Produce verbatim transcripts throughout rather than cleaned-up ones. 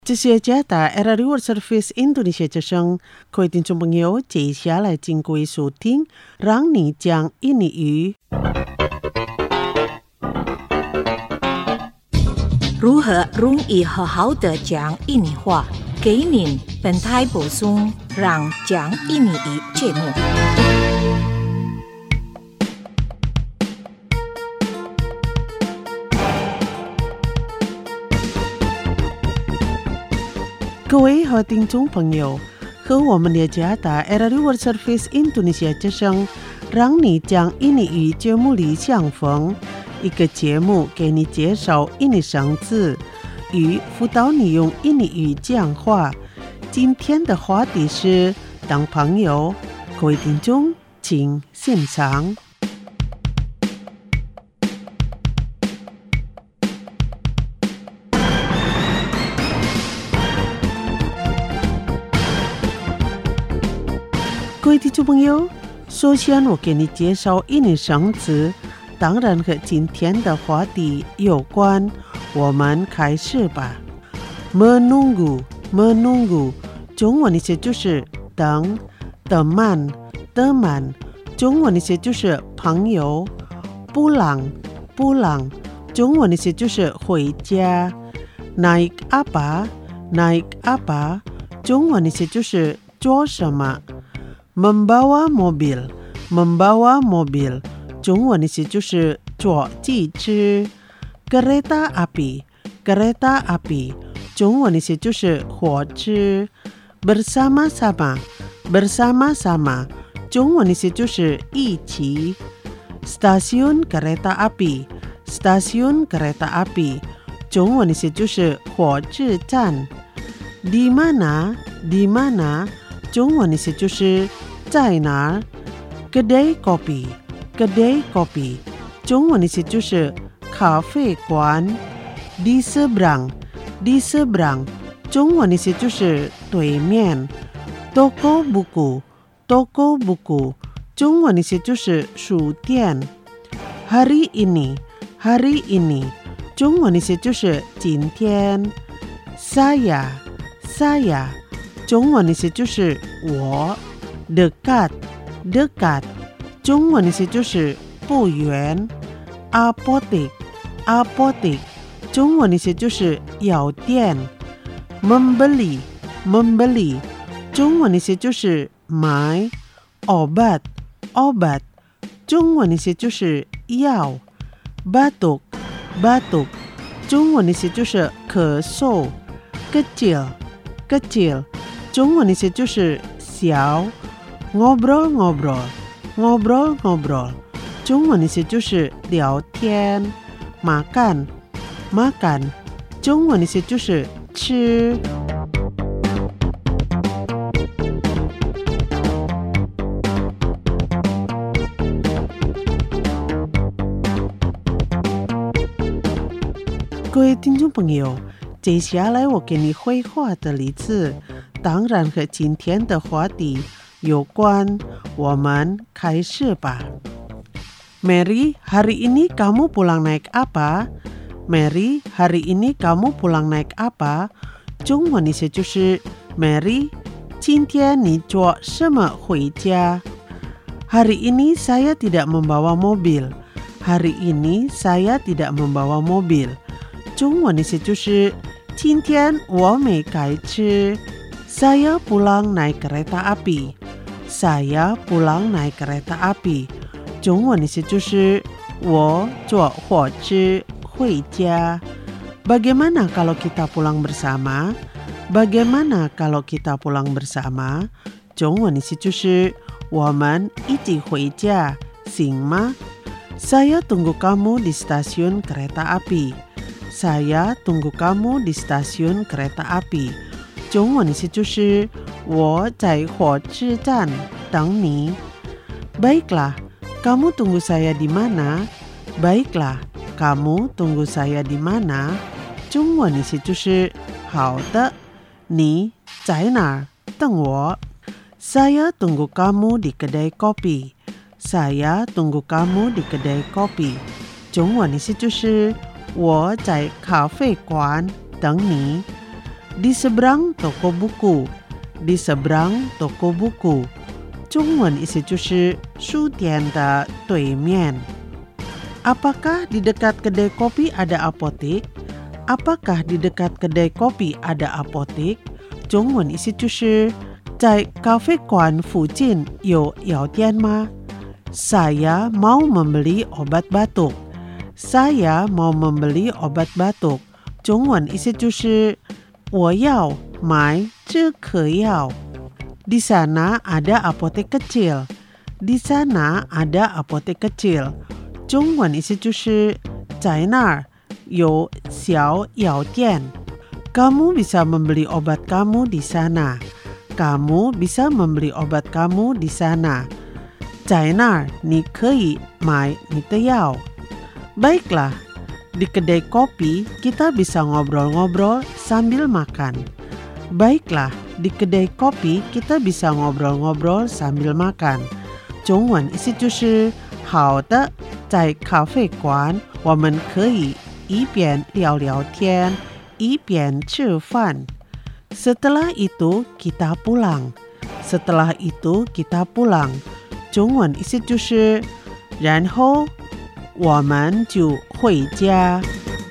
这些加大 Era Reward Service Indonesia 之声，各位听众朋友，接下来请各位收听，让你讲印尼语。 如何容易好好的讲印尼话？给您本台播送让讲印尼语节目。 各位好听众朋友，和我们的加大 Era Reward Service Indonesia 之声，让你讲印尼语节目里相逢，一个节目给你介绍印尼生字与辅导你用印尼语讲话。今天的话题是当朋友，各位听众请欣赏。各位听众朋友，首先我给你介绍印尼生词，当然和今天的话题有关，我们开始吧。menunggu menunggu 中文意思就是等 teman teman 中文意思就是朋友。pulang pulang 中文意思就是回家。naik apa naik apa 中文意思就是做什么。membawa mobil membawa mobil 中文意思就是坐汽车。kereta api kereta api 中文意思就是火车。bersama-sama bersama-sama 中文意思就是一起。stasiun kereta api stasiun kereta api 中文意思就是火车站。di mana di mana 中文意思就是在哪儿。kedai kopi kedai kopi 中文意思就是咖啡馆。di seberang di seberang 中文意思就是对面。toko buku toko buku 中文意思就是书店。hari ini hari ini 中文意思就是今天。saya saya 中文意思就是我。dekat dekat 中文意思就是不远。apotek apotek 中文意思就是药店。membeli membeli 中文意思就是买。obat obat 中文意思就是药。batuk batuk 中文意思就是咳嗽。kecil kecil 中文意思就是小。ngobrol-ngobrol ngobrol-ngobrol 中文意思就是聊天。makan makan 中文意思就是吃。各位听众朋友，接下来我给你绘画的例子，当然和今天的话题有关，我们开始吧。Mary, hari ini kamu pulang naik apa? Mary, hari ini kamu pulang naik apa? 中文意思就是 Mary, 今天你坐什么回家？ Hari ini saya tidak membawa mobil. Hari ini saya tidak membawa mobil. 中文意思就是今天我没开车。Saya pulang naik kereta api. Saya pulang naik kereta api. 中文意思就是我坐火车回家。Bagaimana kalau kita pulang bersama? Bagaimana kalau kita pulang bersama? 中文意思就是我们一起回家，行吗？ Saya tunggu kamu di stasiun kereta api. Saya tunggu kamu di stasiun kereta api. 中文意思就是我在火车站等你。Baiklah, kamu tunggu saya di mana? Baiklah, kamu tunggu saya di mana? 中文意思就是好的，你在哪儿等我。Saya tunggu kamu di kedai kopi. Saya tunggu kamu di kedai kopi. 中文意思就是我在咖啡馆等你。 Di seberang toko buku. Di seberang toko buku. 中文意思就是书店的对面。Apakah di dekat kedai kopi ada apotek? Apakah di dekat kedai kopi ada apotek? 中文意思就是在咖啡馆附近有药店吗？ Saya mau membeli obat batuk. Saya mau membeli obat batuk. 中文意思就是我要买止咳药。 Di sana ada apotek kecil. Di sana ada apotek kecil. 中文意思就是在那儿有小药店。 Kamu bisa membeli obat kamu di sana. Kamu bisa membeli obat kamu di sana. 在那儿你可以买你的药。 Baiklah, di kedai kopi kita bisa ngobrol-ngobrol sambil makan. Baiklah, di kedai kopi kita bisa ngobrol-ngobrol sambil makan. 中文意思就是好的，在咖啡馆我们可以一边聊聊天，一边吃饭。 Setelah itu kita pulang. Setelah itu kita pulang. 中文意思就是然后我们就回家。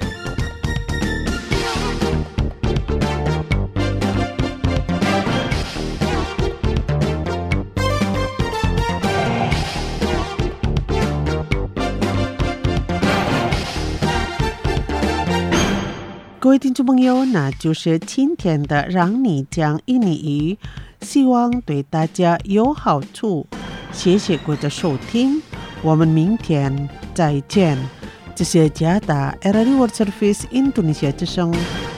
各位听众朋友，那就是今天的让你讲印尼语，希望对大家有好处。谢谢各位的收听，我们明天再见。这是加达 R R I World Service Indonesia 之声。